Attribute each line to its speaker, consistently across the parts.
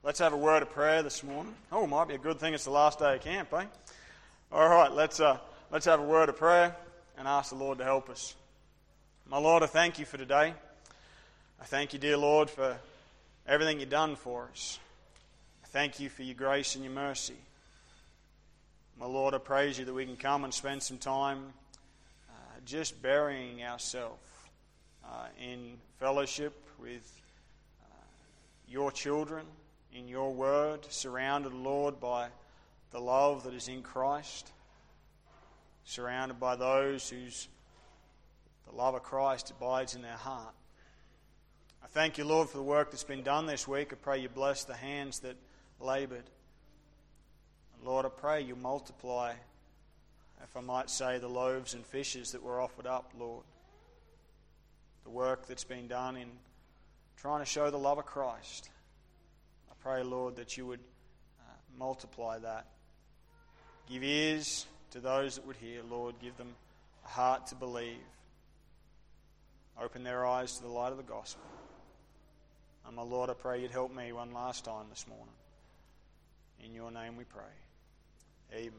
Speaker 1: Let's have a word of prayer this morning. Oh, it might be a good thing it's the last day of camp, eh? All right, let's have a word of prayer and ask the Lord to help us. My Lord, I thank you for today. I thank you, dear Lord, for everything you've done for us. I thank you for your grace and your mercy. My Lord, I praise you that we can come and spend some time just burying ourselves in fellowship with your children, in your word, surrounded, Lord, by the love that is in Christ, surrounded by those whose the love of Christ abides in their heart. I thank you, Lord, for the work that's been done this week. I pray you bless the hands that laboured. And Lord, I pray you multiply, if I might say, the loaves and fishes that were offered up, Lord. The work that's been done in trying to show the love of Christ. I pray, Lord, that you would multiply that. Give ears to those that would hear, Lord. Give them a heart to believe. Open their eyes to the light of the gospel. And my Lord, I pray you'd help me one last time this morning. In your name we pray. Amen.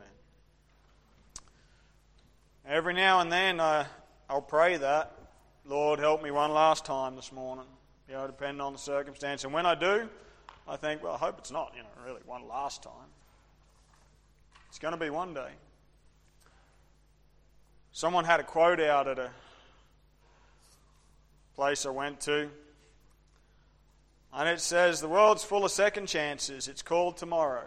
Speaker 1: Every now and then I'll pray that. Lord, help me one last time this morning. Depending on the circumstance. And when I do, I think, well, I hope it's not, really one last time. It's going to be one day. Someone had a quote out at a place I went to. And it says, the world's full of second chances. It's called tomorrow.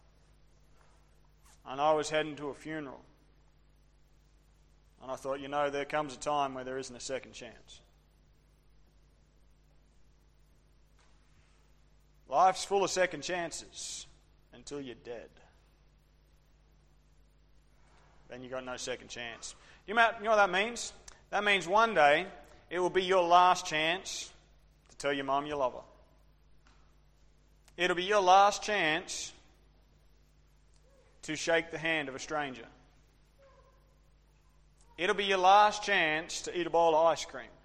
Speaker 1: And I was heading to a funeral. And I thought, there comes a time where there isn't a second chance. Life's full of second chances until you're dead. Then you got no second chance. You know what that means? That means one day it will be your last chance to tell your mum you love her. It'll be your last chance to shake the hand of a stranger. It'll be your last chance to eat a bowl of ice cream.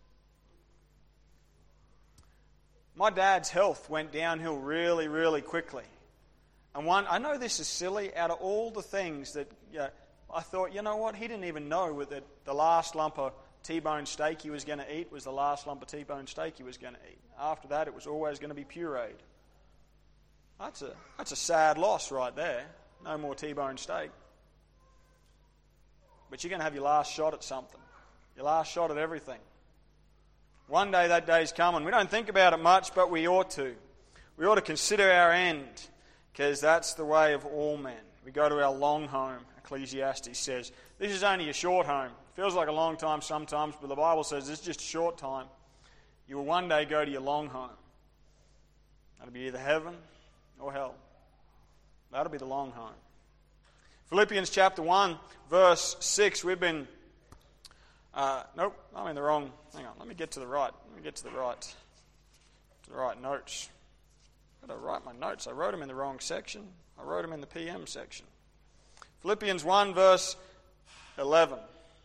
Speaker 1: My dad's health went downhill really, really quickly. And I know this is silly, out of all the things that I thought, you know what, he didn't even know that the last lump of T-bone steak he was going to eat was the last lump of T-bone steak he was going to eat. After that, it was always going to be pureed. That's a sad loss right there. No more T-bone steak. But you're going to have your last shot at something. Your last shot at everything. One day that day's coming. We don't think about it much, but we ought to. We ought to consider our end, because that's the way of all men. We go to our long home, Ecclesiastes says. This is only a short home. Feels like a long time sometimes, but the Bible says this is just a short time. You will one day go to your long home. That'll be either heaven or hell. That'll be the long home. Philippians chapter 1, verse 6, we've been... nope, I'm in the wrong... Hang on, let me get to the right. To the right notes. I've got to write my notes. I wrote them in the wrong section. I wrote them in the PM section. Philippians 1, verse 11.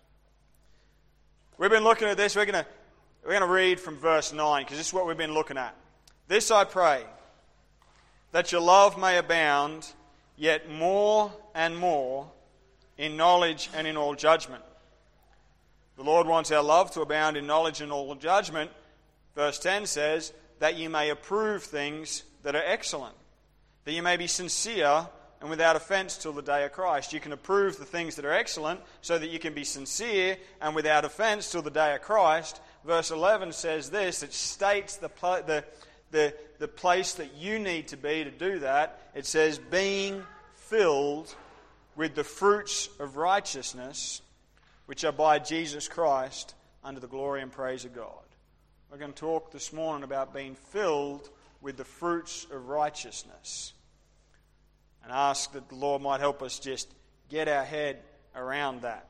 Speaker 1: We've been looking at this. We're going to read from verse 9, because this is what we've been looking at. This I pray, that your love may abound, yet more and more in knowledge and in all judgment. The Lord wants our love to abound in knowledge and all judgment. Verse 10 says, that you may approve things that are excellent, that you may be sincere and without offense till the day of Christ. You can approve the things that are excellent so that you can be sincere and without offense till the day of Christ. Verse 11 says this, it states the place that you need to be to do that. It says, being filled with the fruits of righteousness, which are by Jesus Christ, unto the glory and praise of God. We're going to talk this morning about being filled with the fruits of righteousness. And ask that the Lord might help us just get our head around that.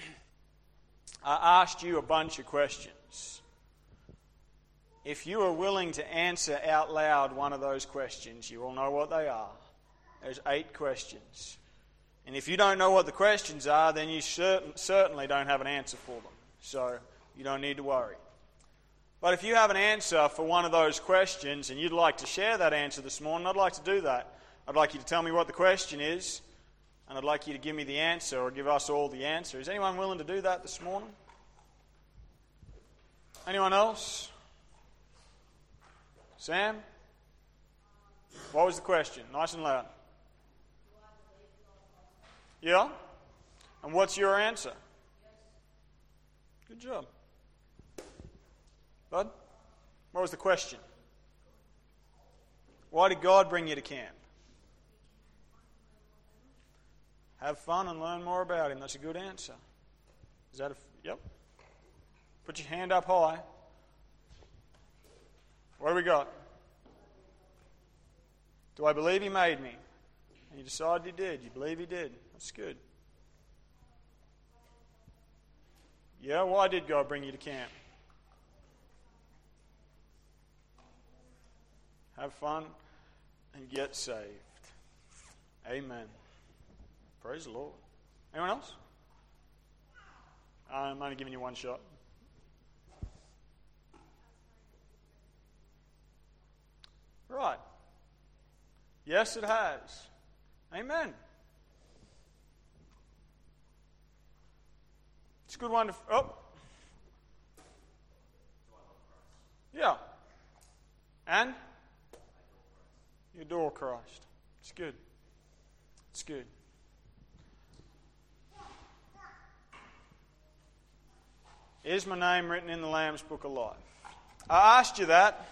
Speaker 1: I asked you a bunch of questions. If you are willing to answer out loud one of those questions, you will know what they are. There's 8 questions. And if you don't know what the questions are, then you certainly don't have an answer for them. So you don't need to worry. But if you have an answer for one of those questions and you'd like to share that answer this morning, I'd like to do that. I'd like you to tell me what the question is, and I'd like you to give me the answer, or give us all the answer. Is anyone willing to do that this morning? Anyone else? Sam? What was the question? Nice and loud. Yeah? And what's your answer? Good job. Bud? What was the question? Why did God bring you to camp? Have fun and learn more about Him. That's a good answer. Is that yep? Put your hand up high. What do we got? Do I believe He made me? And you decided He did. You believe He did. That's good. Yeah, why did God bring you to camp? Have fun and get saved. Amen. Praise the Lord. Anyone else? I'm only giving you one shot. Right. Yes, it has. Amen. It's a good one to... Oh. Yeah. And? You adore Christ. It's good. It's good. Is my name written in the Lamb's Book of Life? I asked you that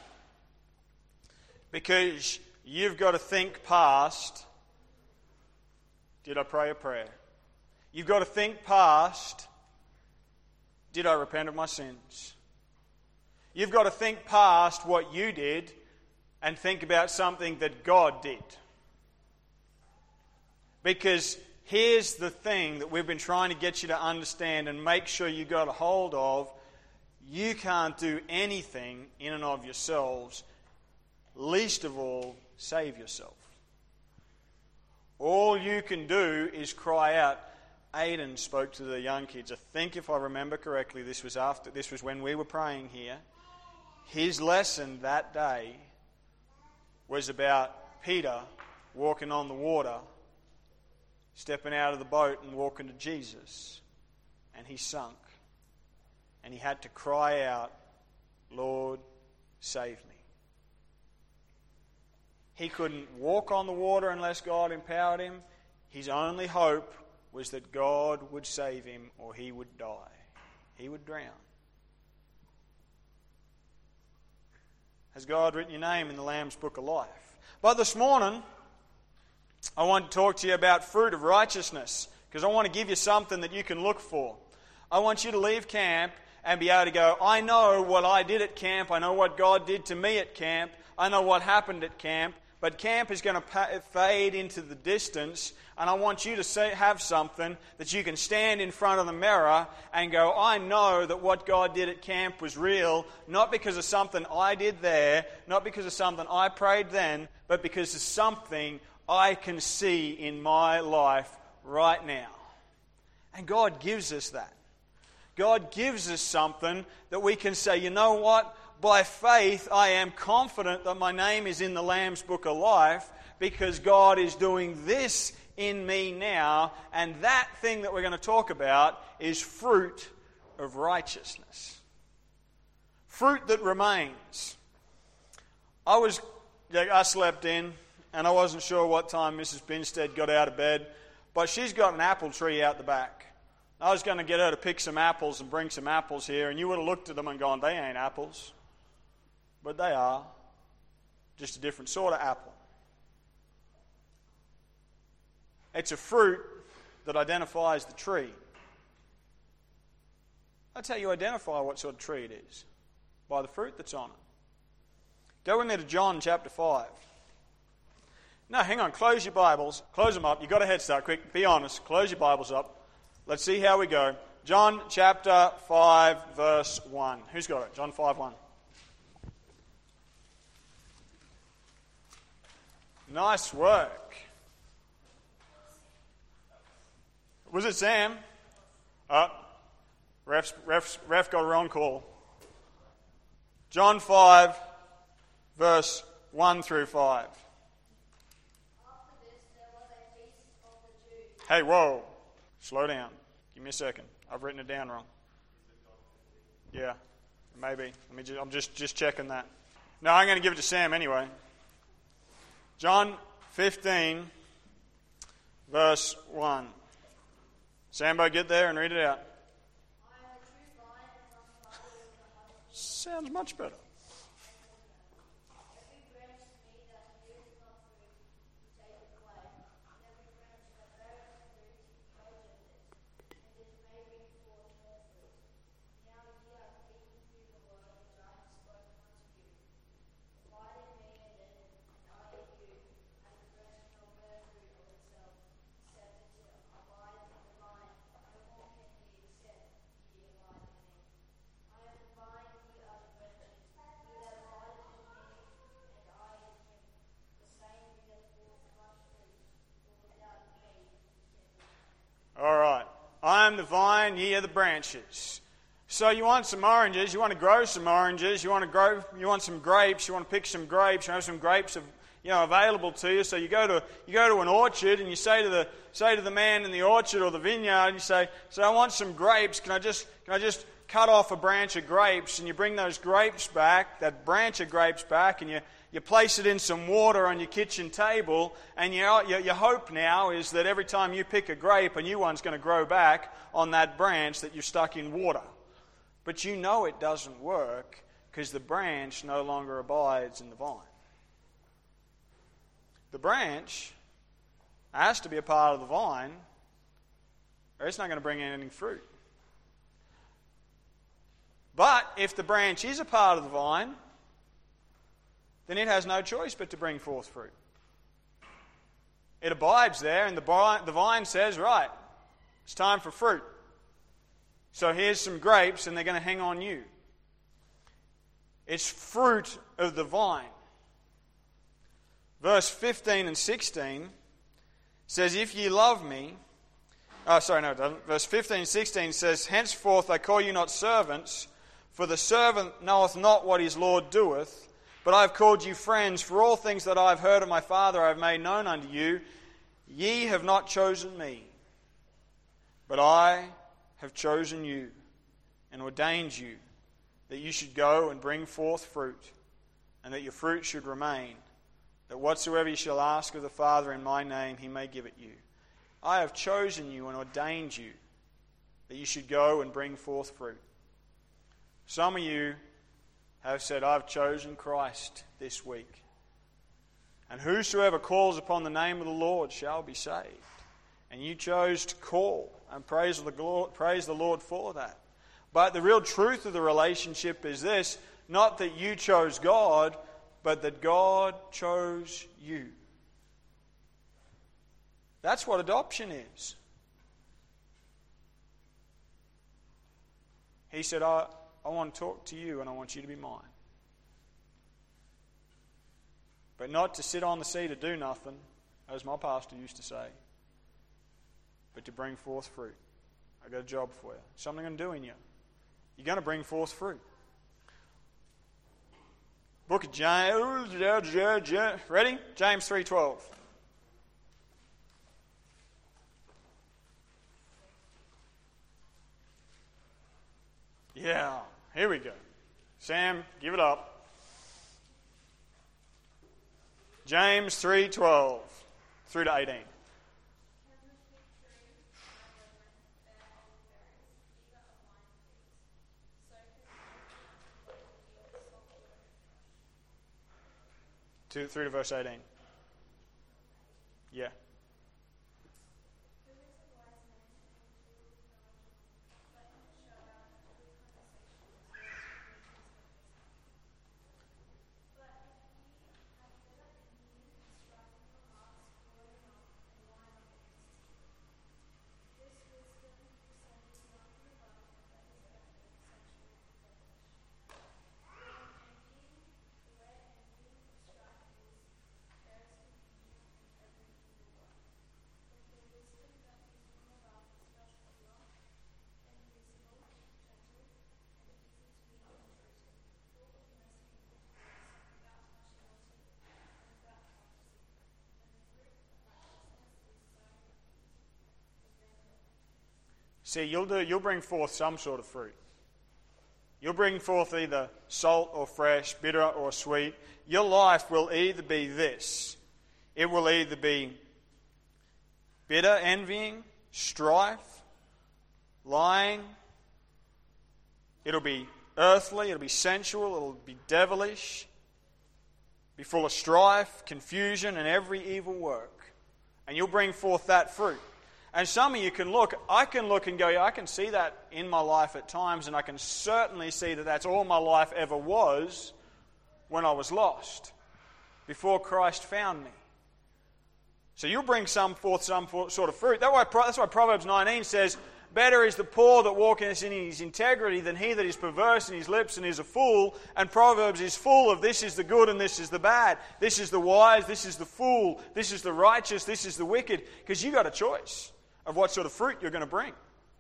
Speaker 1: because you've got to think past, did I pray a prayer? You've got to think past, did I repent of my sins? You've got to think past what you did and think about something that God did. Because here's the thing that we've been trying to get you to understand and make sure you got a hold of. You can't do anything in and of yourselves, least of all, save yourself. All you can do is cry out. Aidan spoke to the young kids. I think if I remember correctly, this was when we were praying here. His lesson that day was about Peter walking on the water, stepping out of the boat and walking to Jesus. And he sunk. And he had to cry out, Lord, save me. He couldn't walk on the water unless God empowered him. His only hope was that God would save him or he would die. He would drown. Has God written your name in the Lamb's Book of Life? But this morning, I want to talk to you about fruit of righteousness, because I want to give you something that you can look for. I want you to leave camp and be able to go, I know what I did at camp. I know what God did to me at camp. I know what happened at camp. But camp is going to fade into the distance, and I want you to have something that you can stand in front of the mirror and go, I know that what God did at camp was real, not because of something I did there, not because of something I prayed then, but because of something I can see in my life right now. And God gives us that. God gives us something that we can say, you know what? By faith, I am confident that my name is in the Lamb's Book of Life because God is doing this in me now. And that thing that we're going to talk about is fruit of righteousness. Fruit that remains. I slept in, and I wasn't sure what time Mrs. Binstead got out of bed, but she's got an apple tree out the back. I was going to get her to pick some apples and bring some apples here, and you would have looked at them and gone, they ain't apples. But they are. Just a different sort of apple. It's a fruit that identifies the tree. That's how you identify what sort of tree it is. By the fruit that's on it. Go with me to John chapter 5. No, hang on. Close your Bibles. Close them up. You've got a head start. Quick. Be honest. Close your Bibles up. Let's see how we go. John chapter 5 verse 1. Who's got it? John 5:1. Nice work. Was it Sam? Ref got a wrong call. John 5, verse 1 through 5. Hey, whoa. Slow down. Give me a second. I've written it down wrong. Yeah, maybe. I'm just checking that. No, I'm going to give it to Sam anyway. John 15, verse 1. Sambo, get there and read it out. Sounds much better. All right. I am the vine, ye are the branches. So you want some oranges, you want to grow some oranges, you want some grapes, you want to pick some grapes, you have some grapes available to you. So you go to an orchard and you say to the man in the orchard or the vineyard, and you say, "So I want some grapes. Can I just cut off a branch of grapes?" And you bring those grapes back, that branch of grapes back, and you place it in some water on your kitchen table, and your hope now is that every time you pick a grape, a new one's going to grow back on that branch that you stuck in water. But you know it doesn't work because the branch no longer abides in the vine. The branch has to be a part of the vine, or it's not going to bring in any fruit. But if the branch is a part of the vine, then it has no choice but to bring forth fruit. It abides there, and the vine says, "Right, it's time for fruit. So here's some grapes, and they're going to hang on you." It's fruit of the vine. Verse 15 and 16 says, "If ye love me..." Verse 15 and 16 says, "Henceforth I call you not servants, for the servant knoweth not what his Lord doeth. But I have called you friends, for all things that I have heard of my Father I have made known unto you. Ye have not chosen me, but I have chosen you and ordained you, that you should go and bring forth fruit, and that your fruit should remain, that whatsoever you shall ask of the Father in my name, he may give it you. I have chosen you and ordained you, that you should go and bring forth fruit." Some of you have said, "I've chosen Christ this week. And whosoever calls upon the name of the Lord shall be saved." And you chose to call, and praise the Lord for that. But the real truth of the relationship is this: not that you chose God, but that God chose you. That's what adoption is. He said, I want to talk to you and I want you to be mine. But not to sit on the seat to do nothing, as my pastor used to say, but to bring forth fruit. I've got a job for you. Something I'm doing you. You're going to bring forth fruit. Book of James, ready? James 3:12. Yeah, here we go. Sam, give it up. James 3:12 through to 18. Through to verse 18. Yeah. See, you'll bring forth some sort of fruit. You'll bring forth either salt or fresh, bitter or sweet. Your life will either be this. It will either be bitter, envying, strife, lying. It'll be earthly, it'll be sensual, it'll be devilish, be full of strife, confusion, and every evil work. And you'll bring forth that fruit. And some of you I can look and go, yeah, I can see that in my life at times, and I can certainly see that that's all my life ever was when I was lost, before Christ found me. So you'll bring forth some sort of fruit. That's why Proverbs 19 says, better is the poor that walketh in his integrity than he that is perverse in his lips and is a fool. And Proverbs is full of this is the good and this is the bad. This is the wise, this is the fool, this is the righteous, this is the wicked. Because you got a choice of what sort of fruit you're going to bring.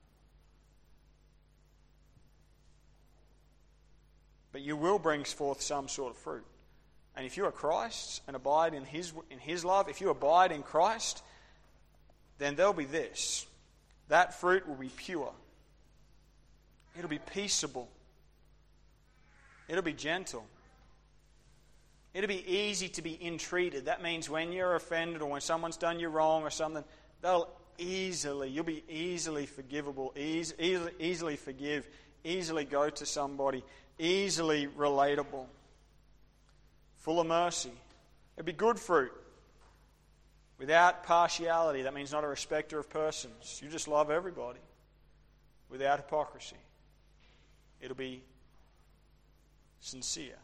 Speaker 1: But you will bring forth some sort of fruit. And if you are Christ's and abide in His love, if you abide in Christ, then there'll be this. That fruit will be pure. It'll be peaceable. It'll be gentle. It'll be easy to be entreated. That means when you're offended or when someone's done you wrong or something, you'll be easily forgivable, easily forgive, easily go to somebody, easily relatable, full of mercy. It'll be good fruit. Without partiality, that means not a respecter of persons. You just love everybody. Without hypocrisy. It'll be sincere.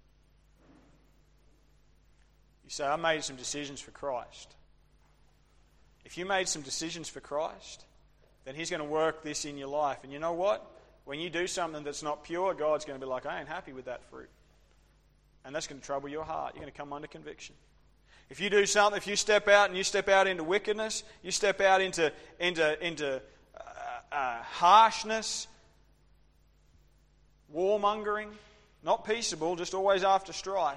Speaker 1: You say, I made some decisions for Christ. If you made some decisions for Christ, then He's going to work this in your life. And you know what? When you do something that's not pure, God's going to be like, I ain't happy with that fruit. And that's going to trouble your heart. You're going to come under conviction. If you do something, if you step out into wickedness, you step out into harshness, warmongering, not peaceable, just always after strife,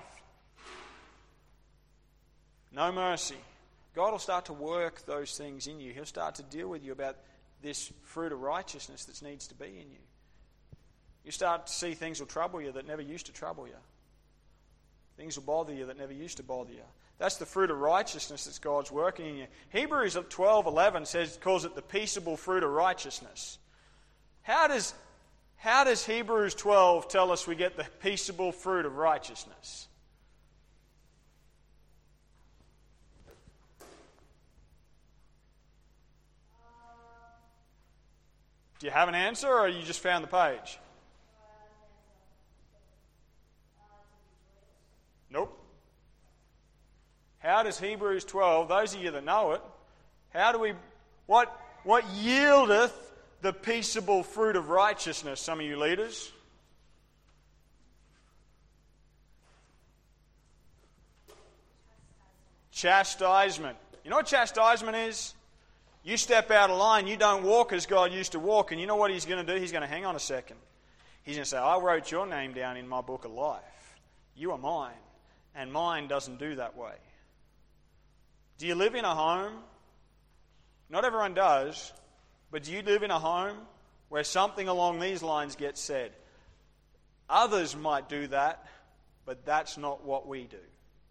Speaker 1: no mercy, God will start to work those things in you. He'll start to deal with you about this fruit of righteousness that needs to be in you. You start to see things will trouble you that never used to trouble you. Things will bother you that never used to bother you. That's the fruit of righteousness that's God's working in you. Hebrews 12:11 calls it the peaceable fruit of righteousness. How does Hebrews 12 tell us we get the peaceable fruit of righteousness? Do you have an answer, or you just found the page? Nope. How does Hebrews 12, those of you that know it, what yieldeth the peaceable fruit of righteousness, some of you leaders? Chastisement. You know what chastisement is? You step out of line, you don't walk as God used to walk, and you know what He's going to do? He's going to hang on a second. He's going to say, I wrote your name down in my book of life. You are mine, and mine doesn't do that way. Do you live in a home? Not everyone does, but do you live in a home where something along these lines gets said? Others might do that, but that's not what we do.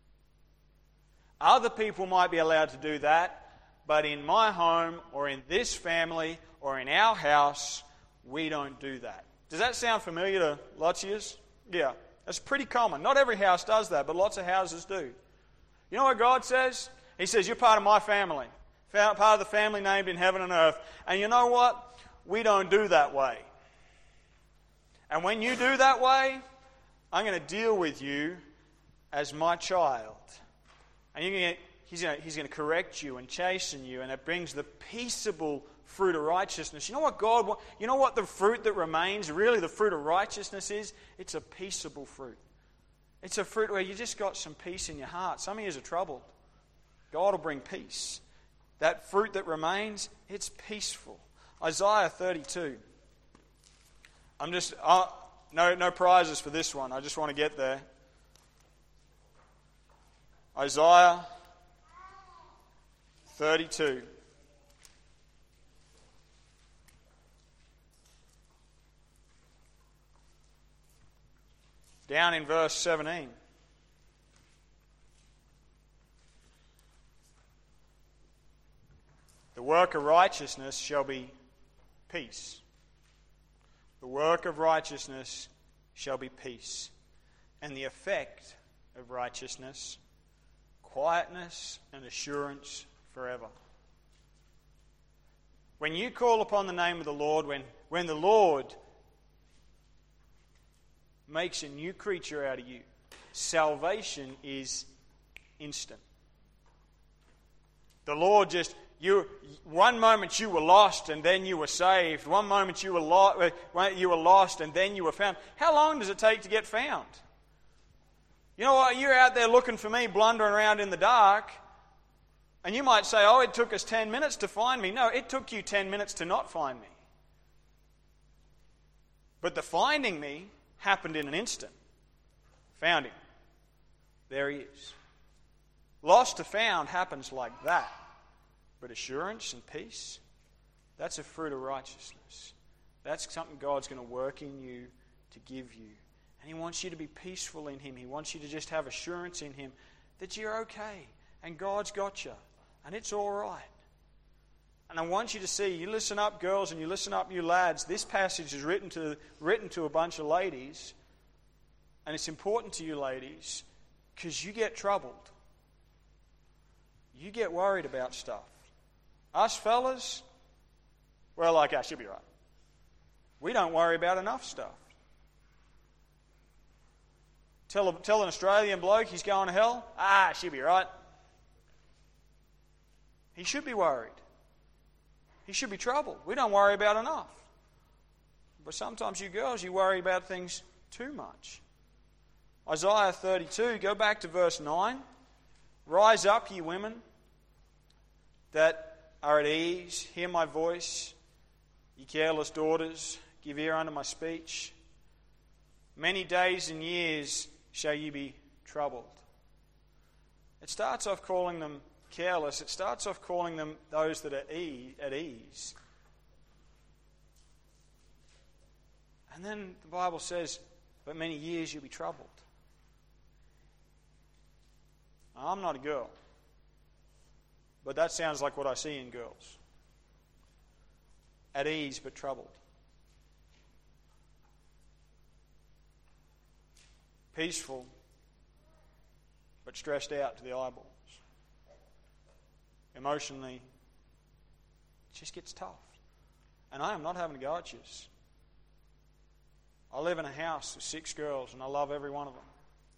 Speaker 1: Other people might be allowed to do that, but in my home or in this family or in our house, we don't do that. Does that sound familiar to lots of you? Yeah, that's pretty common. Not every house does that, but lots of houses do. You know what God says? He says, you're part of my family, part of the family named in heaven and earth. And you know what? We don't do that way. And when you do that way, I'm going to deal with you as my child. And he's going to correct you and chasten you, and it brings the peaceable fruit of righteousness. You know what the fruit that remains, really the fruit of righteousness is? It's a peaceable fruit. It's a fruit where you just got some peace in your heart. Some of you are troubled. God will bring peace. That fruit that remains, it's peaceful. Isaiah 32. No prizes for this one. I just want to get there. Isaiah 32. Down in verse 17. The work of righteousness shall be peace. The work of righteousness shall be peace. And the effect of righteousness, quietness and assurance forever. When you call upon the name of the Lord, when the Lord makes a new creature out of you, salvation is instant. The Lord one moment you were lost and then you were saved. One moment you were lost and then you were found. How long does it take to get found? You know what? You're out there looking for me, blundering around in the dark, and you might say, oh, it took us 10 minutes to find me. No, it took you 10 minutes to not find me. But the finding me happened in an instant. Found him. There he is. Lost to found happens like that. But assurance and peace, that's a fruit of righteousness. That's something God's going to work in you to give you. And He wants you to be peaceful in Him. He wants you to just have assurance in Him that you're okay and God's got you and it's all right. And I want you to see, you listen up, girls, and you listen up, you lads. This passage is written to a bunch of ladies, and it's important to you ladies because you get troubled. You get worried about stuff. Us fellas, well, like us, you'll be right. We don't worry about enough stuff. Tell an Australian bloke he's going to hell, she'll be right. He should be worried. He should be troubled. We don't worry about enough. But sometimes you girls, you worry about things too much. Isaiah 32, go back to verse 9. Rise up, ye women that are at ease, hear my voice. Ye careless daughters, give ear unto my speech. Many days and years shall ye be troubled. It starts off calling them careless. It starts off calling them those that are at ease. And then the Bible says, but many years you'll be troubled. Now, I'm not a girl. But that sounds like what I see in girls. At ease but troubled. Peaceful but stressed out to the eyeballs. Emotionally, it just gets tough. And I am not having to go at you. I live in a house with 6 girls and I love every one of them.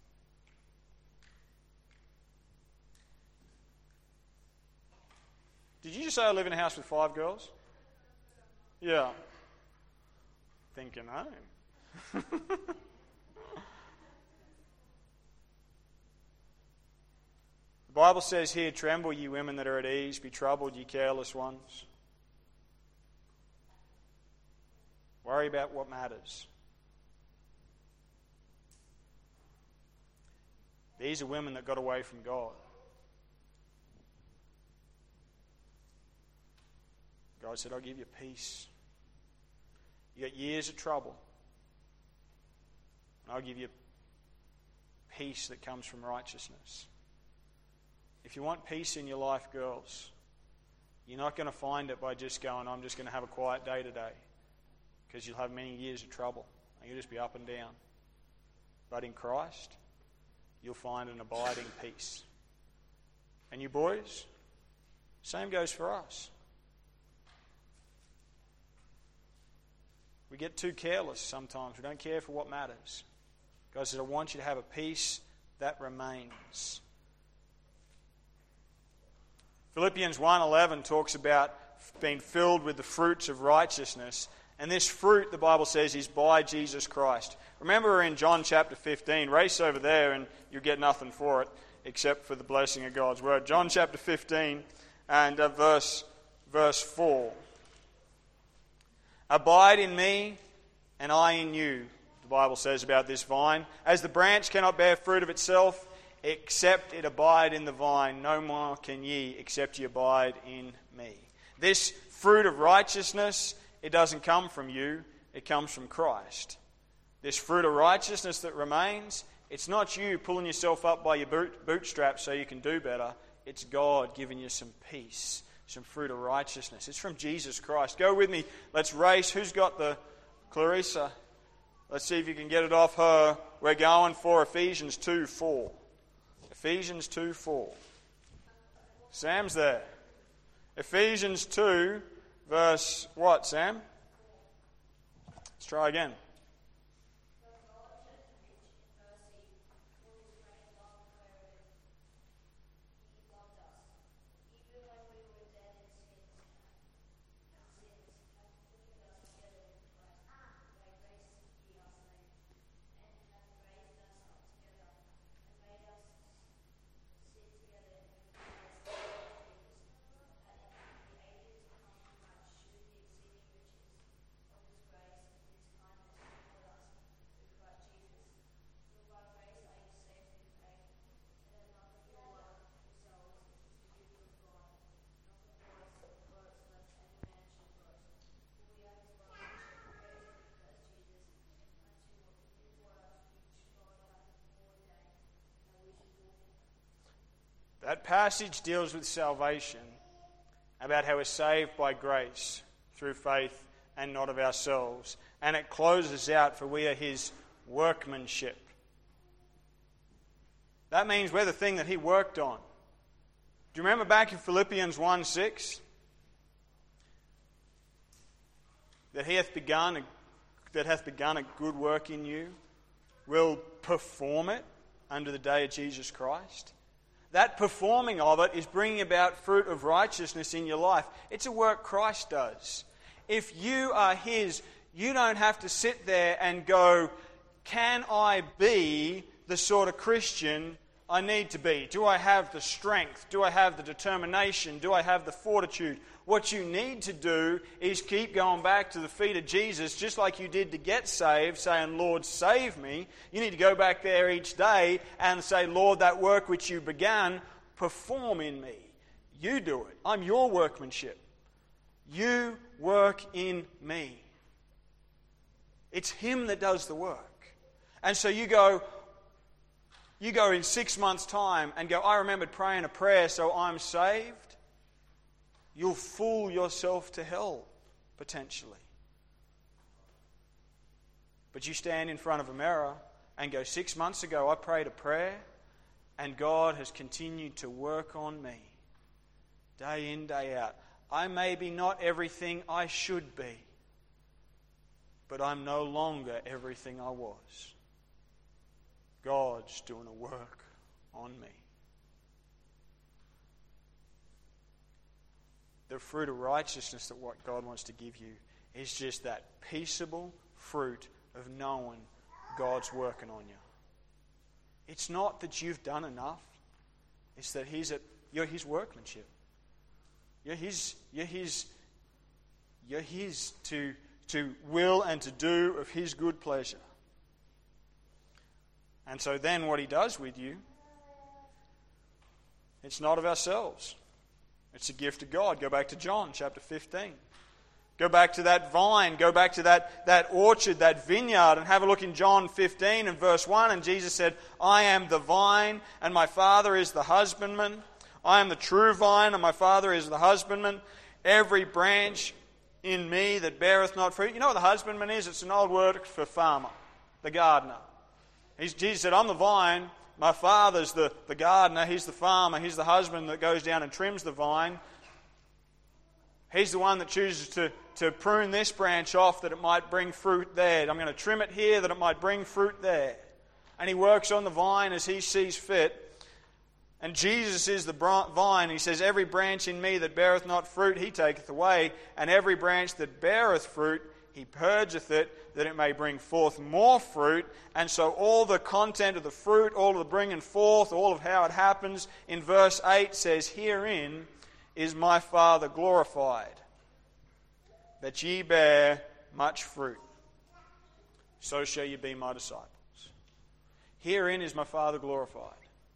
Speaker 1: Did you just say I live in a house with 5 girls? Yeah. Thinking home. The Bible says here, tremble ye women that are at ease, be troubled ye careless ones. Worry about what matters. These are women that got away from God. God said, I'll give you peace. You got years of trouble. And I'll give you peace that comes from righteousness. If you want peace in your life, girls, you're not going to find it by just going, I'm just going to have a quiet day today. Because you'll have many years of trouble. And you'll just be up and down. But in Christ, you'll find an abiding peace. And you boys, same goes for us. We get too careless sometimes. We don't care for what matters. God says, I want you to have a peace that remains. Philippians 1:11 talks about being filled with the fruits of righteousness. And this fruit, the Bible says, is by Jesus Christ. Remember in John chapter 15, race over there and you'll get nothing for it except for the blessing of God's word. John chapter 15 and verse 4. Abide in me, and I in you, the Bible says about this vine. As the branch cannot bear fruit of itself, except it abide in the vine, no more can ye, except ye abide in me. This fruit of righteousness, it doesn't come from you, it comes from Christ. this fruit of righteousness that remains, it's not you pulling yourself up by your bootstraps so you can do better. It's God giving you some peace, some fruit of righteousness. It's from Jesus Christ. Go with me. Let's race. Who's got the Clarissa? Let's see if you can get it off her. We're going for Ephesians 2:4. Ephesians 2:4. Sam's there. Ephesians 2, verse what, Sam? Let's try again. That passage deals with salvation, about how we're saved by grace through faith and not of ourselves. And it closes out, for we are His workmanship. That means we're the thing that He worked on. Do you remember back in Philippians 1:6? That hath begun a good work in you, will perform it unto the day of Jesus Christ. That performing of it is bringing about fruit of righteousness in your life. It's a work Christ does. If you are His, you don't have to sit there and go, can I be the sort of Christian I need to be? Do I have the strength? Do I have the determination? Do I have the fortitude? What you need to do is keep going back to the feet of Jesus, just like you did to get saved, saying, Lord, save me. You need to go back there each day and say, Lord, that work which you began, perform in me. You do it. I'm your workmanship. You work in me. It's Him that does the work. And so you go in 6 months' time and go, I remembered praying a prayer, so I'm saved. You'll fool yourself to hell, potentially. But you stand in front of a mirror and go, 6 months ago I prayed a prayer and God has continued to work on me. Day in, day out. I may be not everything I should be, but I'm no longer everything I was. God's doing a work on me. The fruit of righteousness that what God wants to give you is just that peaceable fruit of knowing God's working on you. It's not that you've done enough. It's that you're His workmanship. You're His to will and to do of His good pleasure. And so then what He does with you, it's not of ourselves. It's a gift of God. Go back to John chapter 15. Go back to that vine. Go back to that orchard, that vineyard, and have a look in John 15 and verse 1. And Jesus said, I am the vine, and my Father is the husbandman. I am the true vine, and my Father is the husbandman. Every branch in me that beareth not fruit. You know what the husbandman is? It's an old word for farmer, the gardener. Jesus said, I'm the vine. My Father's the gardener. He's the farmer. He's the husband that goes down and trims the vine. He's the one that chooses to prune this branch off that it might bring fruit there. I'm going to trim it here that it might bring fruit there. And He works on the vine as He sees fit. And Jesus is the vine. He says, every branch in me that beareth not fruit, He taketh away. And every branch that beareth fruit, He purgeth it, that it may bring forth more fruit. And so all the content of the fruit, all of the bringing forth, all of how it happens, in verse 8 says, herein is my Father glorified, that ye bear much fruit. So shall ye be my disciples. Herein is my Father glorified,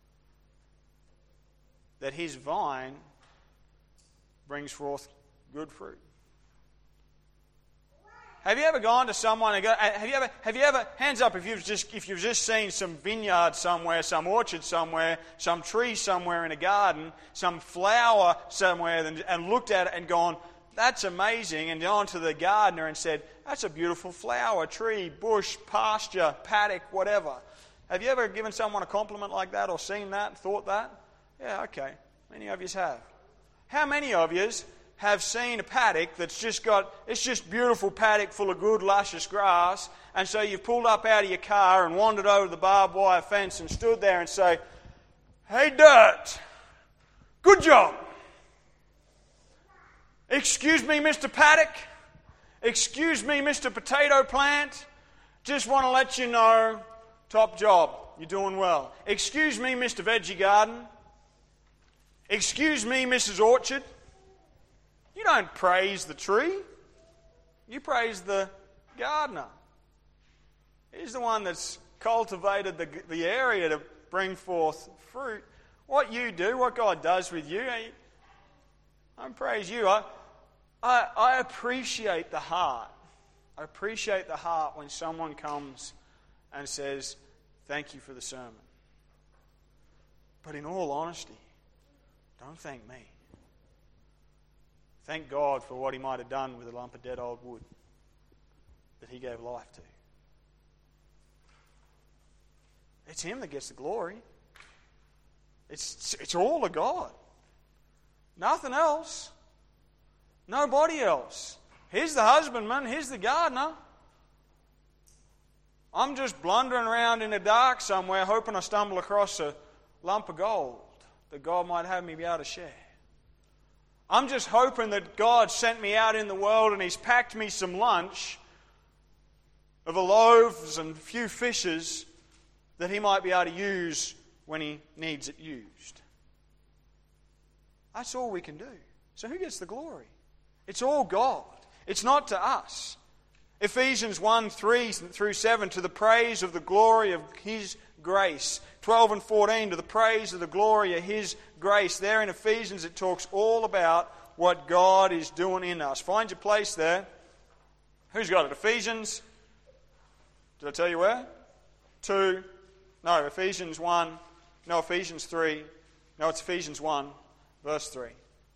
Speaker 1: that His vine brings forth good fruit. Have you ever gone to someone and have you ever hands up if you've just seen some vineyard somewhere, some orchard somewhere, some tree somewhere in a garden, some flower somewhere, and looked at it and gone, that's amazing, and gone to the gardener and said, that's a beautiful flower, tree, bush, pasture, paddock, whatever. Have you ever given someone a compliment like that or seen that, thought that? Yeah, okay. Many of you have. How many of you have seen a paddock it's just beautiful paddock full of good, luscious grass, and so you've pulled up out of your car and wandered over the barbed wire fence and stood there and say, hey, Dirt, good job. Excuse me, Mr. Paddock. Excuse me, Mr. Potato Plant. Just want to let you know, top job. You're doing well. Excuse me, Mr. Veggie Garden. Excuse me, Mrs. Orchard. You don't praise the tree. You praise the gardener. He's the one that's cultivated the area to bring forth fruit. What you do, what God does with you, I praise you. I appreciate the heart. I appreciate the heart when someone comes and says, thank you for the sermon. But in all honesty, don't thank me. Thank God for what he might have done with a lump of dead old wood that he gave life to. It's him that gets the glory. It's all of God. Nothing else. Nobody else. He's the husbandman. He's the gardener. I'm just blundering around in the dark somewhere hoping I stumble across a lump of gold that God might have me be able to share. I'm just hoping that God sent me out in the world and he's packed me some lunch of loaves and a few fishes that he might be able to use when he needs it used. That's all we can do. So who gets the glory? It's all God. It's not to us. Ephesians 1:3-7, to the praise of the glory of his grace. 12 and 14, to the praise of the glory of his grace. There in Ephesians it talks all about what God is doing in us. Find your place there. Who's got it? Ephesians? Did I tell you where? Ephesians 1. No, Ephesians 3. No, it's Ephesians 1, verse 3.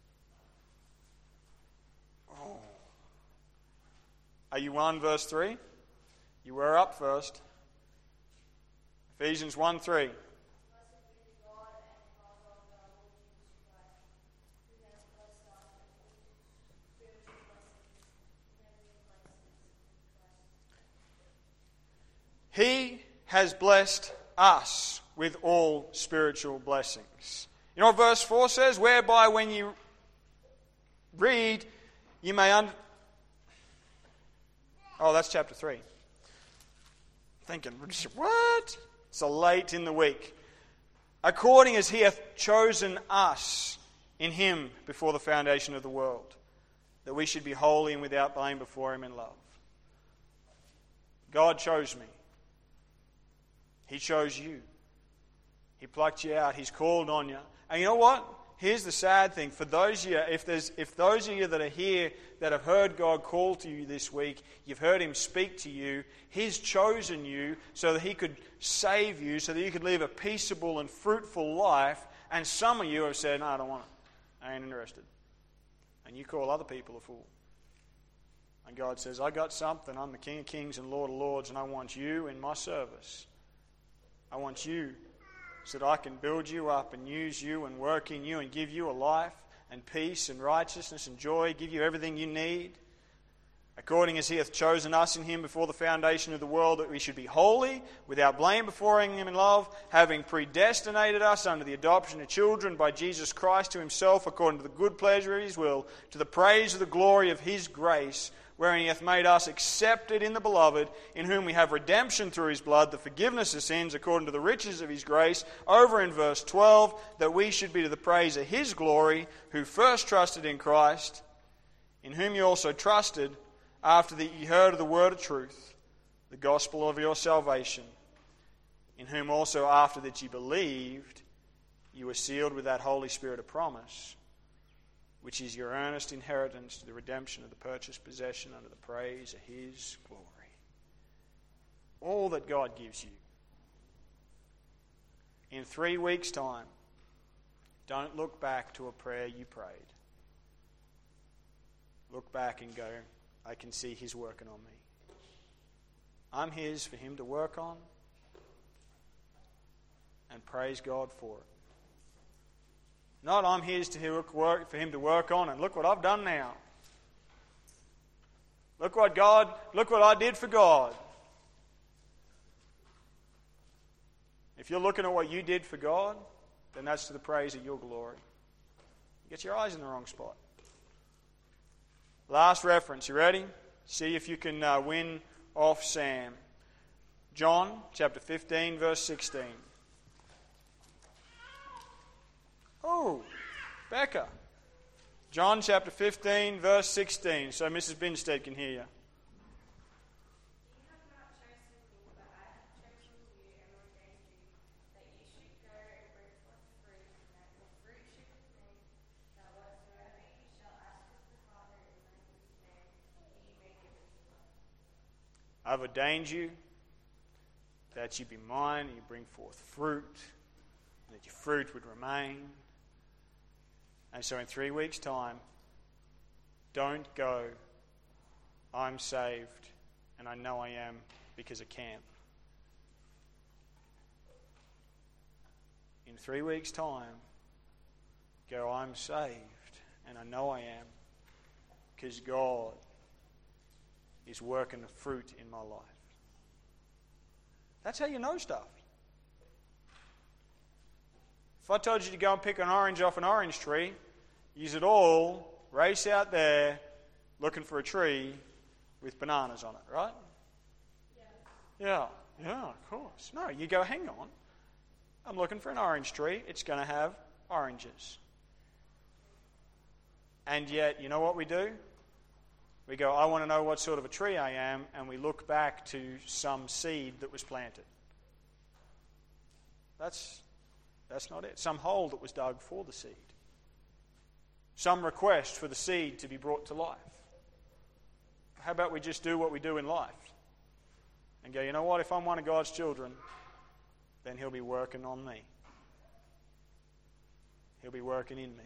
Speaker 1: Oh. Are you 1, verse 3? You were up first. Ephesians 1:3. He has blessed us with all spiritual blessings. You know what verse 4 says? Whereby when you read, you may Oh, that's chapter 3. Thinking, what? So late in the week. According as he hath chosen us in him before the foundation of the world, that we should be holy and without blame before him in love. God chose me. He chose you. He plucked you out. He's called on you. And you know what? Here's the sad thing. For those of you, if those of you that are here that have heard God call to you this week, you've heard him speak to you, he's chosen you so that he could save you, so that you could live a peaceable and fruitful life. And some of you have said, no, I don't want it. I ain't interested. And you call other people a fool. And God says, I got something. I'm the King of Kings and Lord of Lords, and I want you in my service. I want you so that I can build you up and use you and work in you and give you a life and peace and righteousness and joy, give you everything you need. According as he hath chosen us in him before the foundation of the world, that we should be holy, without blame before him in love, having predestinated us unto the adoption of children by Jesus Christ to himself, according to the good pleasure of his will, to the praise of the glory of his grace, wherein he hath made us accepted in the beloved, in whom we have redemption through his blood, the forgiveness of sins, according to the riches of his grace, over in verse 12, that we should be to the praise of his glory, who first trusted in Christ, in whom you also trusted, after that ye heard of the word of truth, the gospel of your salvation, in whom also after that ye believed, you were sealed with that Holy Spirit of promise, which is your earnest inheritance to the redemption of the purchased possession under the praise of his glory. All that God gives you. In 3 weeks' time, don't look back to a prayer you prayed. Look back and go, I can see his working on me. I'm his for him to work on, and praise God for it. Not I'm his for him to work on, and look what I've done now. Look what I did for God. If you're looking at what you did for God, then that's to the praise of your glory. You get your eyes in the wrong spot. Last reference, you ready? See if you can win off Sam. John chapter 15, verse 16. Oh, Becca. John chapter 15, verse 16, so Mrs. Binstead can hear you. I've ordained you that you be mine and you bring forth fruit, and that your fruit would remain. And so in 3 weeks' time, don't go, I'm saved and I know I am because of camp. In 3 weeks' time, go, I'm saved and I know I am because God is working the fruit in my life. That's how you know stuff. If I told you to go and pick an orange off an orange tree, use it all, race out there looking for a tree with bananas on it, right? Yeah, of course. No, you go, hang on. I'm looking for an orange tree. It's going to have oranges. And yet, you know what we do? We go, I want to know what sort of a tree I am, and we look back to some seed that was planted. That's not it. Some hole that was dug for the seed. Some request for the seed to be brought to life. How about we just do what we do in life? And go, you know what? If I'm one of God's children, then he'll be working on me. He'll be working in me.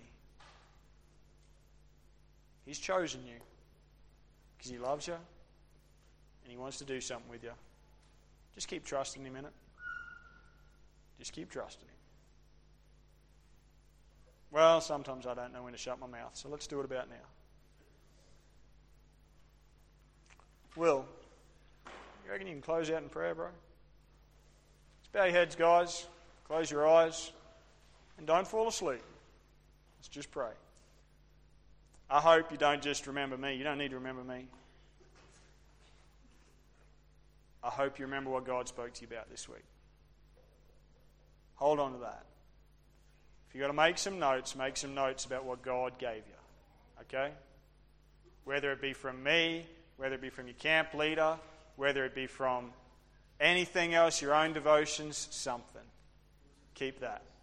Speaker 1: He's chosen you because he loves you and he wants to do something with you. Just keep trusting him in it. Just keep trusting him. Well, sometimes I don't know when to shut my mouth, so let's do it about now. Will, you reckon you can close out in prayer, bro? Let's bow your heads, guys. Close your eyes. And don't fall asleep. Let's just pray. I hope you don't just remember me. You don't need to remember me. I hope you remember what God spoke to you about this week. Hold on to that. If you've got to make some notes about what God gave you. Okay? Whether it be from me, whether it be from your camp leader, whether it be from anything else, your own devotions, something. Keep that.